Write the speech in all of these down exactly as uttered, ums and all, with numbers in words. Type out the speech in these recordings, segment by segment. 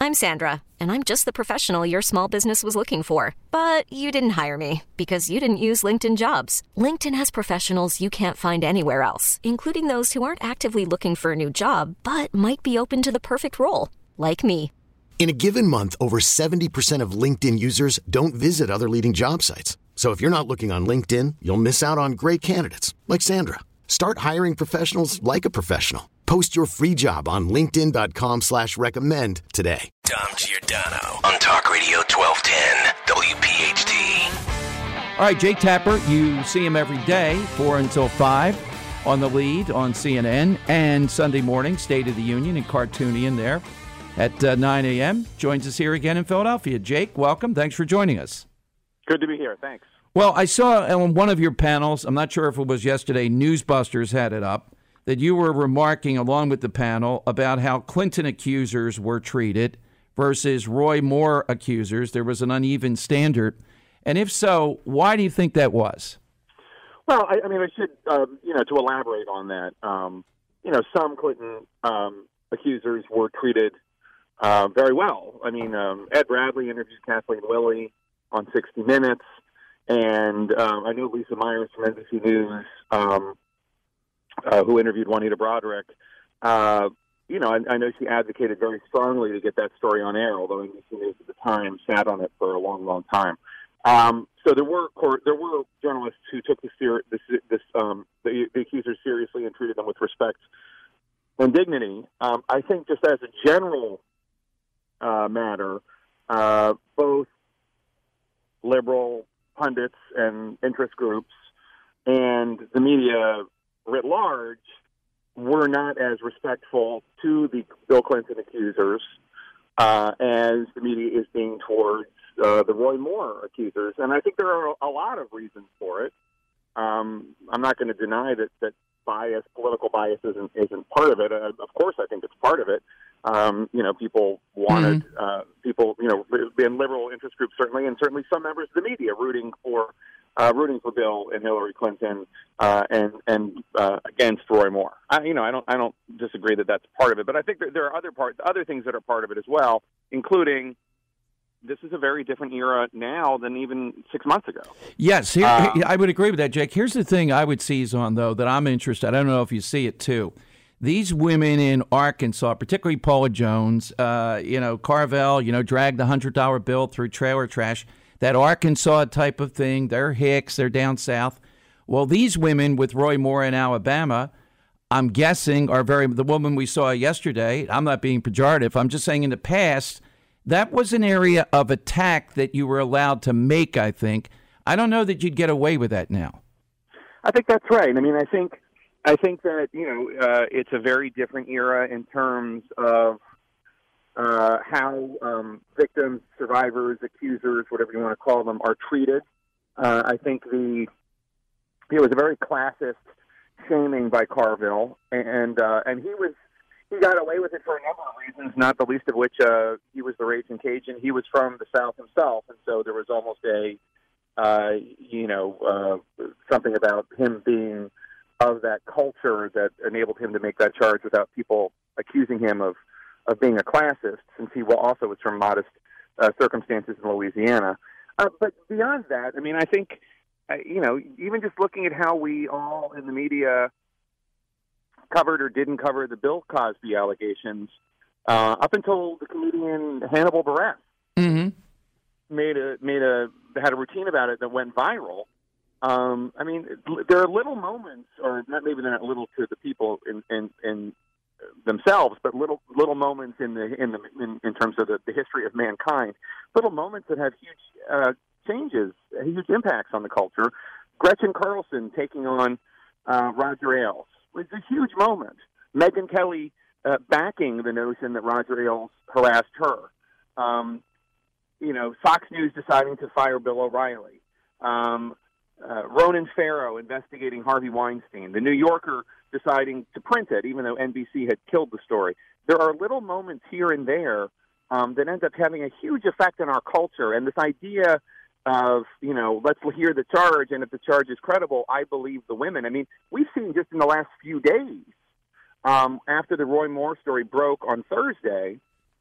I'm Sandra, and I'm just the professional your small business was looking for. But you didn't hire me because you didn't use LinkedIn Jobs. LinkedIn has professionals you can't find anywhere else, including those who aren't actively looking for a new job, but might be open to the perfect role, like me. In a given month, over seventy percent of LinkedIn users don't visit other leading job sites. So if you're not looking on LinkedIn, you'll miss out on great candidates like Sandra. Start hiring professionals like a professional. Post your free job on linkedin.com slash recommend today. Dom Giordano on Talk Radio twelve ten W P H T. All right, Jake Tapper, you see him every day, four until five, on the lead on C N N, and Sunday morning, State of the Union and Cartoonian there at uh, nine a.m. Joins us here again in Philadelphia. Jake, welcome. Thanks for joining us. Good to be here. Thanks. Well, I saw on one of your panels, I'm not sure if it was yesterday, Newsbusters had it up, that you were remarking along with the panel about how Clinton accusers were treated versus Roy Moore accusers. There was an uneven standard. And if so, why do you think that was? Well, I, I mean, I should, um, you know, to elaborate on that, um, you know, some Clinton um, accusers were treated uh, very well. I mean, um, Ed Bradley interviewed Kathleen Lilly on sixty minutes, and um, I know Lisa Myers from N B C News, um, uh, who interviewed Juanita Broderick. Uh, you know, I, I know she advocated very strongly to get that story on air, although N B C News at the time sat on it for a long, long time. Um, so there were court, there were journalists who took the ser- this, this um, the, the accusers seriously and treated them with respect and dignity. Um, I think just as a general uh, matter, uh, both liberal pundits and interest groups and the media writ large were not as respectful to the Bill Clinton accusers uh, as the media is being towards uh, the Roy Moore accusers. And I think there are a lot of reasons for it. Um, I'm not going to deny that, that bias, political bias isn't, isn't part of it. Uh, of course, I think it's part of it. Um, you know, people wanted, mm-hmm. uh, people, you know, in liberal interest groups certainly, and certainly some members of the media rooting for uh, rooting for Bill and Hillary Clinton uh, and and uh, against Roy Moore. I, you know, I don't I don't disagree that that's part of it, but I think that there are other parts, other things that are part of it as well, including this is a very different era now than even six months ago. Yes, here, um, I would agree with that, Jake. Here's the thing I would seize on, though, that I'm interested. I don't know if you see it too. These women in Arkansas, particularly Paula Jones, uh, you know, Carvel, you know, dragged the one hundred dollar bill through trailer trash, that Arkansas type of thing. They're Hicks, they're down south. Well, these women with Roy Moore in Alabama, I'm guessing, are very, the woman we saw yesterday, I'm not being pejorative, I'm just saying in the past, that was an area of attack that you were allowed to make, I think. I don't know that you'd get away with that now. I think that's right. I mean, I think I think that, you know, uh, it's a very different era in terms of uh, how um, victims, survivors, accusers, whatever you want to call them, are treated. Uh, I think the it was a very classist shaming by Carville, and uh, and he was he got away with it for a number of reasons, not the least of which uh, he was the Raging Cajun. He was from the South himself, and so there was almost a uh, you know uh, something about him being of that culture that enabled him to make that charge without people accusing him of, of being a classist, since he also was from modest uh, circumstances in Louisiana. Uh, but beyond that, I mean, I think, uh, you know, even just looking at how we all in the media covered or didn't cover the Bill Cosby allegations, uh, up until the comedian Hannibal Buress mm-hmm. made a made a had a routine about it that went viral. Um, I mean, there are little moments, or not maybe they're not little to the people in, in, in themselves, but little little moments in the in the in, in terms of the, the history of mankind. Little moments that have huge uh, changes, huge impacts on the culture. Gretchen Carlson taking on uh, Roger Ailes was a huge moment. Megyn Kelly uh, backing the notion that Roger Ailes harassed her. Um, you know, Fox News deciding to fire Bill O'Reilly. Um, Uh, Ronan Farrow investigating Harvey Weinstein, the New Yorker deciding to print it, even though N B C had killed the story. There are little moments here and there um, that end up having a huge effect on our culture. And this idea of, you know, let's hear the charge, and if the charge is credible, I believe the women. I mean, we've seen just in the last few days, um, after the Roy Moore story broke on Thursday,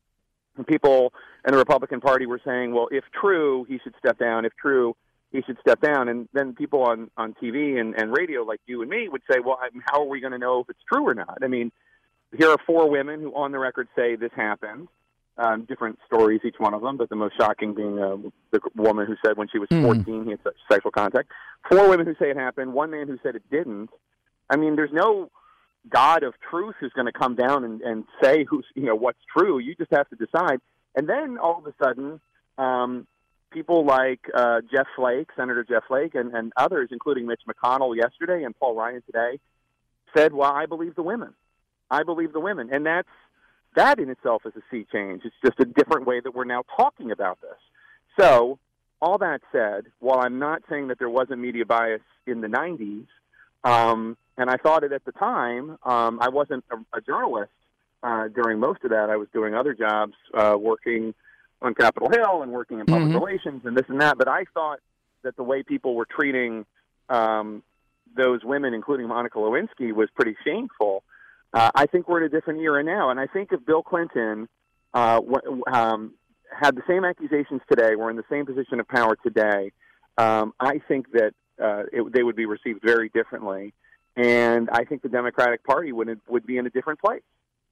people in the Republican Party were saying, well, if true, he should step down. If true, he should step down. And then people on, on T V and, and radio like you and me would say, well, I mean, how are we going to know if it's true or not? I mean, here are four women who on the record say this happened. Um, different stories, each one of them, but the most shocking being uh, the woman who said when she was fourteen mm. he had such sexual contact. Four women who say it happened, one man who said it didn't. I mean, there's no God of truth who's going to come down and, and say who's you know what's true. You just have to decide. And then all of a sudden, um, people like uh, Jeff Flake, Senator Jeff Flake, and, and others, including Mitch McConnell yesterday and Paul Ryan today, said, well, I believe the women. I believe the women. And that's That in itself is a sea change. It's just a different way that we're now talking about this. So, all that said, while I'm not saying that there wasn't media bias in the nineties, um, and I thought it at the time, um, I wasn't a, a journalist uh, during most of that. I was doing other jobs, uh, working on Capitol Hill and working in public mm-hmm. relations and this and that. But I thought that the way people were treating um, those women, including Monica Lewinsky, was pretty shameful. Uh, I think we're in a different era now, and I think if Bill Clinton uh, w- um, had the same accusations today, we're in the same position of power today, um, I think that uh, it, they would be received very differently, and I think the Democratic Party would would be in a different place.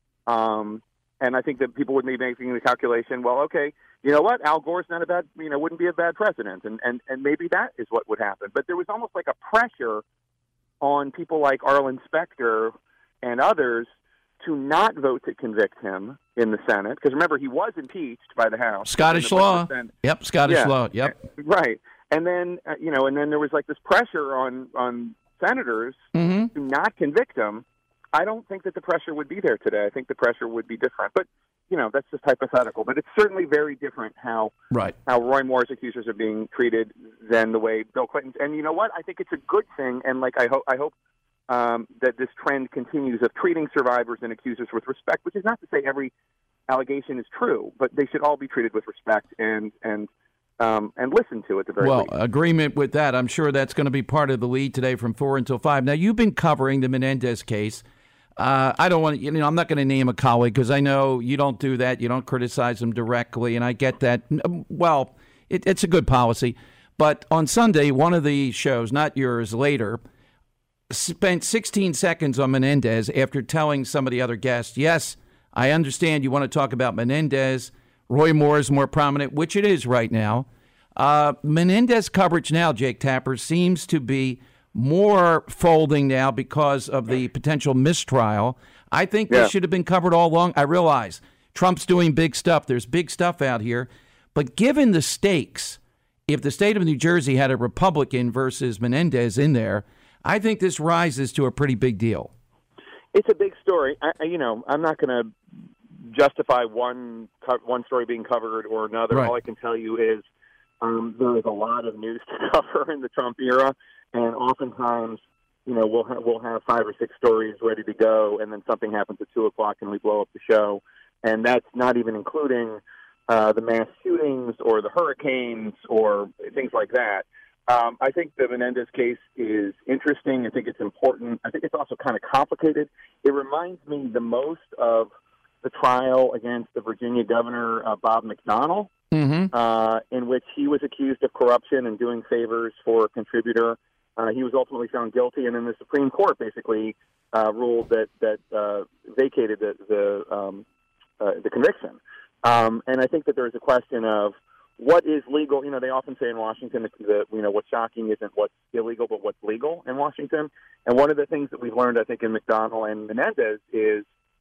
Um, and I think that people would be making the calculation, well, okay, you know what, Al Gore's not a bad, you know, wouldn't be a bad president, and, and, and maybe that is what would happen. But there was almost like a pressure on people like Arlen Specter and others to not vote to convict him in the Senate. Because remember, he was impeached by the House. Scottish law. Yep, Scottish yeah. law. Yep. Right. And then, uh, you know, and then there was like this pressure on, on senators mm-hmm. to not convict him. I don't think that the pressure would be there today. I think the pressure would be different. But, you know, that's just hypothetical. But it's certainly very different how right. how Roy Moore's accusers are being treated than the way Bill Clinton's. And you know what? I think it's a good thing. And, like, I hope I hope um, that this trend continues of treating survivors and accusers with respect, which is not to say every allegation is true, but they should all be treated with respect and and um, and listened to at the very well, least. Well, agreement with that. I'm sure that's going to be part of the lead today from four until five. Now, you've been covering the Menendez case. Uh, I don't want to, you know, I'm not going to name a colleague because I know you don't do that. You don't criticize them directly, and I get that. Well, it, it's a good policy. But on Sunday, one of the shows, not yours, later, spent sixteen seconds on Menendez after telling some of the other guests, yes, I understand you want to talk about Menendez. Roy Moore is more prominent, which it is right now. Uh, Menendez coverage now, Jake Tapper, seems to be more folding now because of the potential mistrial. I think yeah. this should have been covered all along. I realize Trump's doing big stuff. There's big stuff out here. But given the stakes, if the state of New Jersey had a Republican versus Menendez in there, I think this rises to a pretty big deal. It's a big story. I, you know, I'm not going to justify one one story being covered or another. Right. All I can tell you is um, there is a lot of news to cover in the Trump era. And oftentimes, you know, we'll ha- we'll have five or six stories ready to go, and then something happens at two o'clock, and we blow up the show. And that's not even including uh, the mass shootings or the hurricanes or things like that. Um, I think the Menendez case is interesting. I think it's important. I think it's also kind of complicated. It reminds me the most of the trial against the Virginia governor, uh, Bob McDonnell, mm-hmm. uh, in which he was accused of corruption and doing favors for a contributor. Uh, he was ultimately found guilty, and then the Supreme Court basically uh, ruled that that uh, vacated the the, um, uh, the conviction. Um, and I think that there's a question of what is legal. You know, they often say in Washington that the, you know what's shocking isn't what's illegal, but what's legal in Washington. And one of the things that we've learned, I think, in McDonnell and Menendez is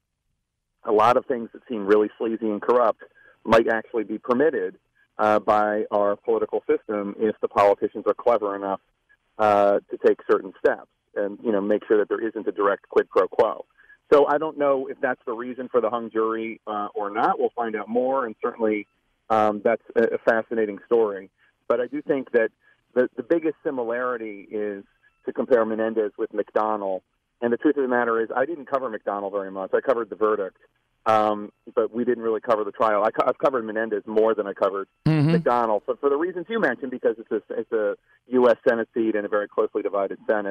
a lot of things that seem really sleazy and corrupt might actually be permitted uh, by our political system if the politicians are clever enough Uh, to take certain steps and, you know, make sure that there isn't a direct quid pro quo. So I don't know if that's the reason for the hung jury uh, or not. We'll find out more, and certainly um, that's a, a fascinating story. But I do think that the, the biggest similarity is to compare Menendez with McDonnell. And the truth of the matter is I didn't cover McDonnell very much. I covered the verdict, um, but we didn't really cover the trial. I co- I've covered Menendez more than I covered mm-hmm. McDonnell, but for the reasons you mentioned, because it's a, it's a U S Senate seat and a very closely divided Senate.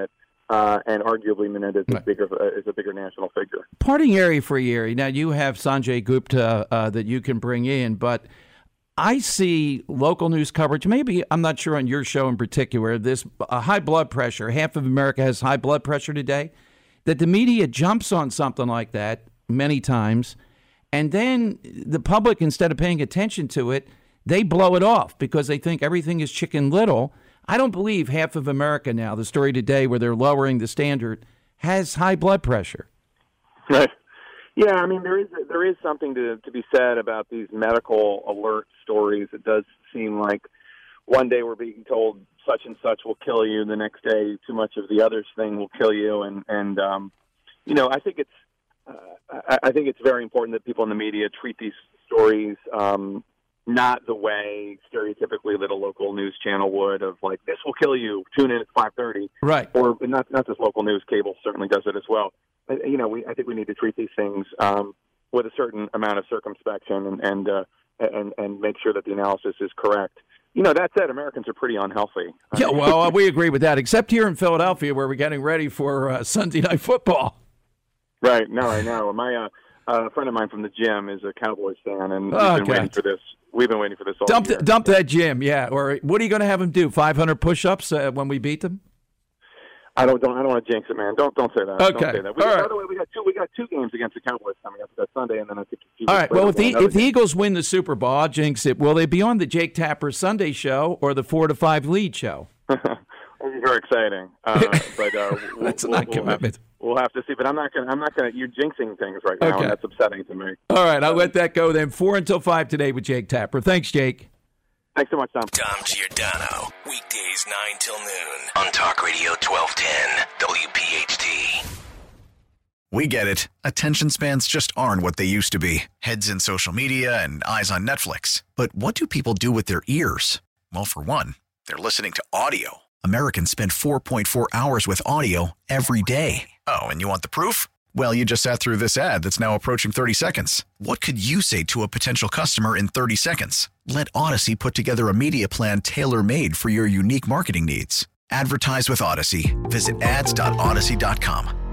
uh, and arguably Menendez is bigger uh, is a bigger national figure. Parting area for Erie. Now you have Sanjay Gupta uh, that you can bring in, but I see local news coverage. Maybe I'm not sure on your show in particular. This uh, high blood pressure. Half of America has high blood pressure today. That the media jumps on something like that many times, and then the public, instead of paying attention to it, they blow it off because they think everything is Chicken Little. I don't believe half of America now, the story today where they're lowering the standard, has high blood pressure. Right. Yeah, I mean, there is there is something to, to be said about these medical alert stories. It does seem like one day we're being told such and such will kill you, the next day too much of the other thing will kill you. And, and um, you know, I think it's uh, I, I think it's very important that people in the media treat these stories um not the way stereotypically that a local news channel would, of like, this will kill you, tune in at five thirty. Right. Or not not just local news, cable certainly does it as well. You know, we I think we need to treat these things um, with a certain amount of circumspection and and, uh, and and make sure that the analysis is correct. You know, that said, Americans are pretty unhealthy. Yeah, well, we agree with that, except here in Philadelphia where we're getting ready for uh, Sunday Night Football. Right. No, I know. My uh, uh, friend of mine from the gym is a Cowboys fan, and we've oh, been God. waiting for this. We've been waiting for this all dump year. The, dump that gym, yeah. Or what are you going to have him do? five hundred push-ups uh, when we beat them? I don't, don't I don't want to jinx it, man. Don't don't say that. Okay. Don't say that. We, all by right. the way, we got two we got two games against the Cowboys coming up that Sunday, and then I think a few all weeks right. Well, if later, the if the game. Eagles win the Super Bowl, I'll jinx it. Will they be on the Jake Tapper Sunday show or the four to five lead show? This is very exciting, uh, but uh, we'll, That's we'll, not we'll commitment. Have, we'll have to see. But I'm not going. I'm not going to. You're jinxing things right now, Okay. and that's upsetting to me. All right, I'll let that go then. Four until five today with Jake Tapper. Thanks, Jake. Thanks so much, Tom. Tom Giordano, weekdays nine till noon on Talk Radio twelve ten W P H T. We get it. Attention spans just aren't what they used to be. Heads in social media and eyes on Netflix. But what do people do with their ears? Well, for one, they're listening to audio. Americans spend four point four hours with audio every day. Oh, and you want the proof? Well, you just sat through this ad that's now approaching thirty seconds. What could you say to a potential customer in thirty seconds? Let Odyssey put together a media plan tailor-made for your unique marketing needs. Advertise with Odyssey. Visit ads dot odyssey dot com.